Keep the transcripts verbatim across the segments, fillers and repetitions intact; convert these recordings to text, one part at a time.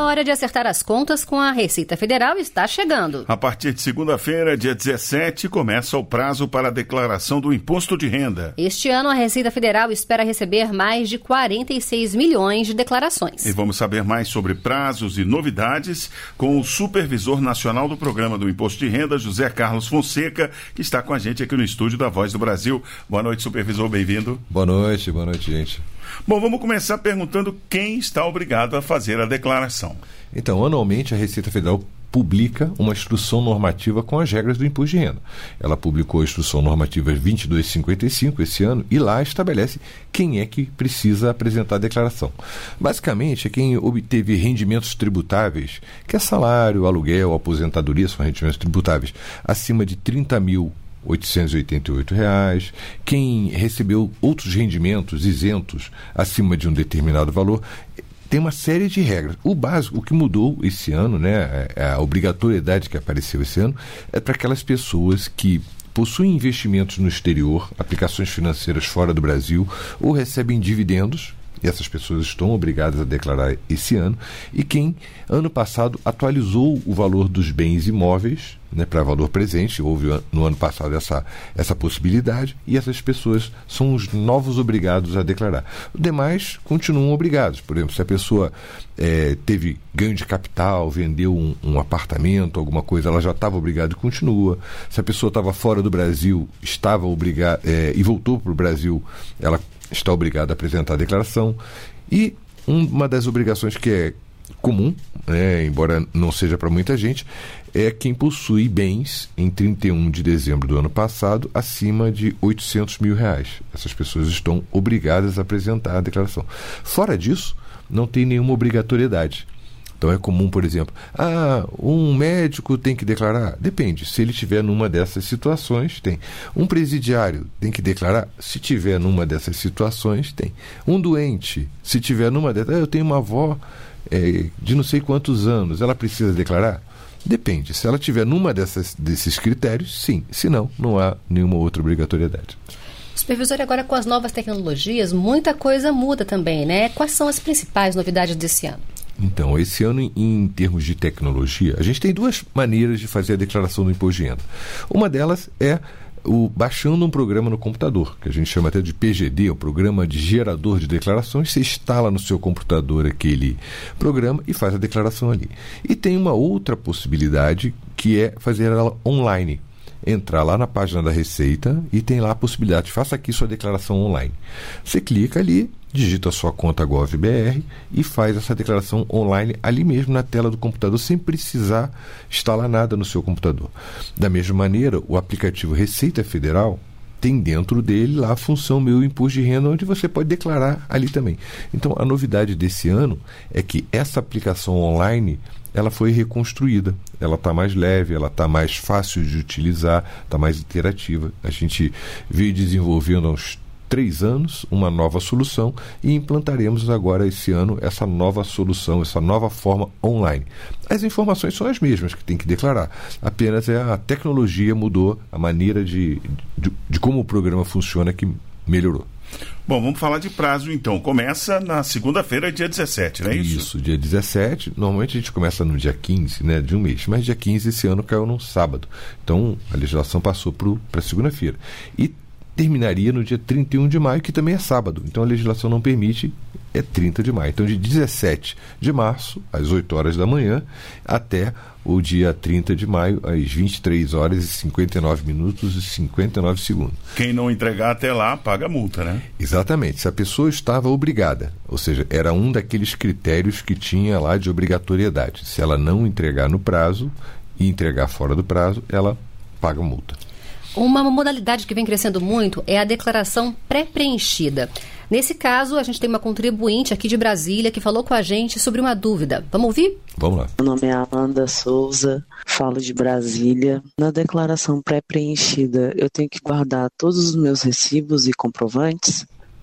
hora de acertar as contas com a Receita Federal está chegando. A partir de segunda-feira, dia dezessete, começa o prazo para a declaração do Imposto de Renda. Este ano, a Receita Federal espera receber mais de quarenta e seis milhões de declarações. E vamos saber mais sobre prazos e novidades com o Supervisor Nacional do Programa do Imposto de Renda, José Carlos Fonseca, que está com a gente aqui no estúdio da Voz do Brasil. Boa noite, Supervisor, bem-vindo. Boa noite, boa noite, gente. Bom, vamos começar perguntando quem está obrigado a fazer a declaração. Então, anualmente a Receita Federal publica uma instrução normativa com as regras do imposto de renda. Ela publicou a instrução normativa vinte e dois cinquenta e cinco esse ano e lá estabelece quem é que precisa apresentar a declaração. Basicamente, é quem obteve rendimentos tributáveis, que é salário, aluguel, aposentadoria, são rendimentos tributáveis, acima de trinta mil oitocentos e oitenta e oito reais, quem recebeu outros rendimentos isentos acima de um determinado valor. Tem uma série de regras. O básico, o que mudou esse ano, né, a obrigatoriedade que apareceu esse ano, é para aquelas pessoas que possuem investimentos no exterior, aplicações financeiras fora do Brasil, ou recebem dividendos, e essas pessoas estão obrigadas a declarar esse ano, e quem, ano passado, atualizou o valor dos bens imóveis, né, para valor presente. Houve no ano passado essa, essa possibilidade, e essas pessoas são os novos obrigados a declarar. Os demais continuam obrigados. Por exemplo, se a pessoa é, teve ganho de capital, vendeu um, um apartamento, alguma coisa, ela já estava obrigada e continua. Se a pessoa estava fora do Brasil, estava obrigada é, e voltou para o Brasil, ela está obrigado a apresentar a declaração. E uma das obrigações que é comum, né, embora não seja para muita gente, é quem possui bens em trinta e um de dezembro do ano passado acima de oitocentos mil reais. Essas pessoas estão obrigadas a apresentar a declaração. Fora disso, não tem nenhuma obrigatoriedade. Então é comum, por exemplo, ah, um médico tem que declarar? Depende, se ele estiver numa dessas situações, tem. Um presidiário tem que declarar? Se tiver numa dessas situações, tem. Um doente, se tiver numa dessas, ah, eu tenho uma avó é, de não sei quantos anos, ela precisa declarar? Depende, se ela tiver numa dessas, desses critérios, sim, se não, não há nenhuma outra obrigatoriedade. Supervisor, agora com as novas tecnologias, muita coisa muda também, né? Quais são as principais novidades desse ano? Então, esse ano, em, em termos de tecnologia, a gente tem duas maneiras de fazer a declaração do imposto de renda. Uma delas é o, baixando um programa no computador, que a gente chama até de P G D, o Programa de Gerador de Declarações. Você instala no seu computador aquele programa e faz a declaração ali. E tem uma outra possibilidade, que é fazer ela online. Entrar lá na página da Receita e tem lá a possibilidade, faça aqui sua declaração online. Você clica ali, digita a sua conta Gov.br e faz essa declaração online ali mesmo na tela do computador, sem precisar instalar nada no seu computador. Da mesma maneira, o aplicativo Receita Federal tem dentro dele lá a função Meu Imposto de Renda, onde você pode declarar ali também. Então, a novidade desse ano é que essa aplicação online ela foi reconstruída, ela está mais leve, ela está mais fácil de utilizar, está mais interativa. A gente veio desenvolvendo há uns três anos uma nova solução e implantaremos agora esse ano essa nova solução, essa nova forma online. As informações são as mesmas que tem que declarar, apenas é a tecnologia mudou, a maneira de, de, de como o programa funciona que melhorou. Bom, vamos falar de prazo então. Começa na segunda-feira, dia dezessete, não é isso? Isso, dia dezessete. Normalmente a gente começa no dia quinze, né, de um mês, mas dia quinze esse ano caiu num sábado. Então a legislação passou para segunda-feira. E terminaria no dia trinta e um de maio, que também é sábado. Então a legislação não permite, é trinta de maio. Então de dezessete de março, às oito horas da manhã, até o dia trinta de maio, às vinte e três horas e cinquenta e nove minutos e cinquenta e nove segundos. Quem não entregar até lá, paga multa, né? Exatamente. Se a pessoa estava obrigada, ou seja, era um daqueles critérios que tinha lá de obrigatoriedade. Se ela não entregar no prazo e entregar fora do prazo, ela paga multa. Uma modalidade que vem crescendo muito é a declaração pré-preenchida. Nesse caso, a gente tem uma contribuinte aqui de Brasília que falou com a gente sobre uma dúvida. Vamos ouvir? Vamos lá. Meu nome é Amanda Souza, falo de Brasília. Na declaração pré-preenchida, eu tenho que guardar todos os meus recibos e comprovantes?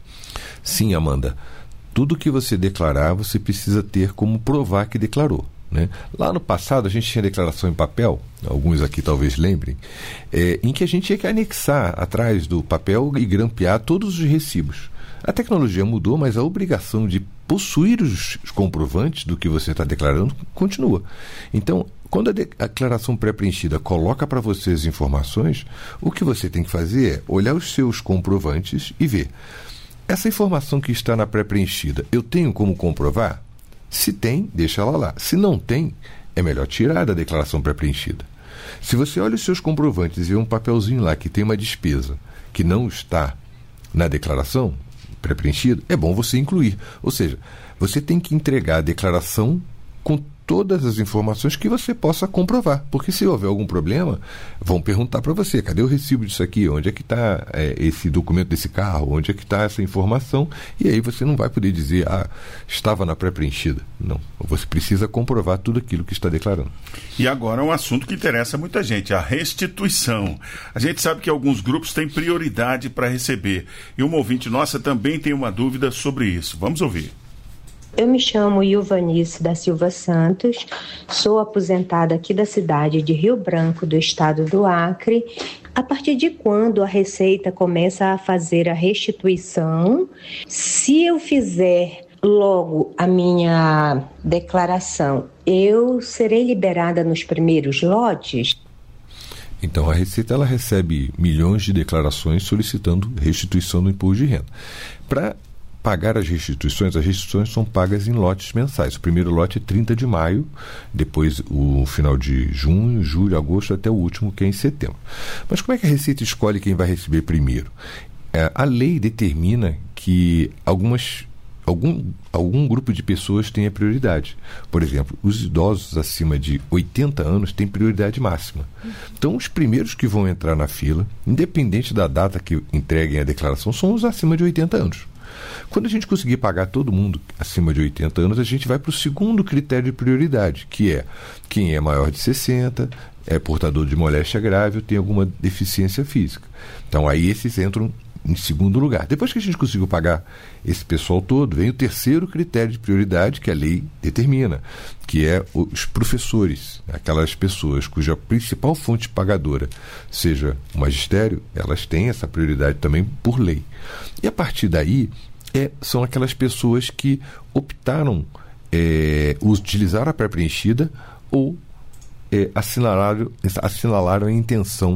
Sim, Amanda. Tudo que você declarar, você precisa ter como provar que declarou. Né? Lá no passado a gente tinha declaração em papel, alguns aqui talvez lembrem, é, em que a gente tinha que anexar atrás do papel e grampear todos os recibos. A tecnologia mudou, mas a obrigação de possuir os comprovantes do que você está declarando, continua. Então, quando a declaração pré-preenchida coloca para você as informações, o que você tem que fazer é olhar os seus comprovantes e ver. Essa informação que está na pré-preenchida, eu tenho como comprovar? Se tem, deixa ela lá. Se não tem, é melhor tirar da declaração pré-preenchida. Se você olha os seus comprovantes e vê um papelzinho lá que tem uma despesa que não está na declaração pré-preenchida, é bom você incluir. Ou seja, você tem que entregar a declaração com todas as informações que você possa comprovar. Porque se houver algum problema, vão perguntar para você, cadê o recibo disso aqui? Onde é que está é, esse documento desse carro? Onde é que está essa informação? E aí você não vai poder dizer, ah, estava na pré-preenchida. Não. Você precisa comprovar tudo aquilo que está declarando. E agora um assunto que interessa muita gente, a restituição. A gente sabe que alguns grupos têm prioridade para receber. E uma ouvinte nossa também tem uma dúvida sobre isso. Vamos ouvir. Eu me chamo Ilvanice da Silva Santos, sou aposentada aqui da cidade de Rio Branco, do estado do Acre. A partir de quando a Receita começa a fazer a restituição? Se eu fizer logo a minha declaração, eu serei liberada nos primeiros lotes? Então, a Receita ela recebe milhões de declarações solicitando restituição do imposto de renda. Para pagar as restituições, as restituições são pagas em lotes mensais. O primeiro lote é trinta de maio, depois o final de junho, julho, agosto, até o último, que é em setembro. Mas como é que a Receita escolhe quem vai receber primeiro? É, a lei determina que algumas, algum, algum grupo de pessoas tenha prioridade. Por exemplo, os idosos acima de oitenta anos têm prioridade máxima. Então, os primeiros que vão entrar na fila, independente da data que entreguem a declaração, são os acima de oitenta anos. Quando a gente conseguir pagar todo mundo acima de oitenta anos, a gente vai para o segundo critério de prioridade, que é quem é maior de sessenta, é portador de moléstia grave ou tem alguma deficiência física. Então, aí esses entram em segundo lugar. Depois que a gente conseguiu pagar esse pessoal todo, vem o terceiro critério de prioridade que a lei determina, que é os professores, aquelas pessoas cuja principal fonte pagadora seja o magistério, elas têm essa prioridade também por lei. E a partir daí, é, são aquelas pessoas que optaram, é, utilizaram a pré-preenchida ou É, assinalaram, assinalaram a intenção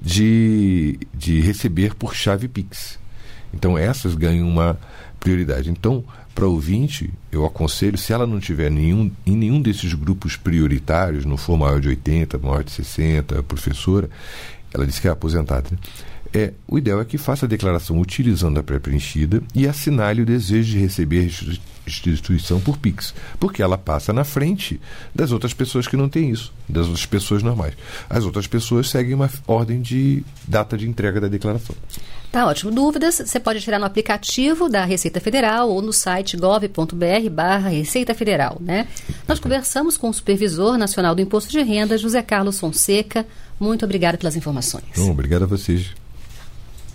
de, de receber por chave Pix. Então, essas ganham uma prioridade. Então, para o ouvinte, eu aconselho, se ela não tiver nenhum, em nenhum desses grupos prioritários, não for maior de oitenta, maior de sessenta, professora, ela disse que é aposentada, né? É, o ideal é que faça a declaração utilizando a pré-preenchida e assinale o desejo de receber restituição por Pix, porque ela passa na frente das outras pessoas que não têm isso, das outras pessoas normais. As outras pessoas seguem uma ordem de data de entrega da declaração. Tá ótimo. Dúvidas, você pode tirar no aplicativo da Receita Federal ou no site gov ponto br barra Receita Federal, né? Nós conversamos com o Supervisor Nacional do Imposto de Renda, José Carlos Fonseca. Muito obrigada pelas informações. Bom, obrigado a vocês.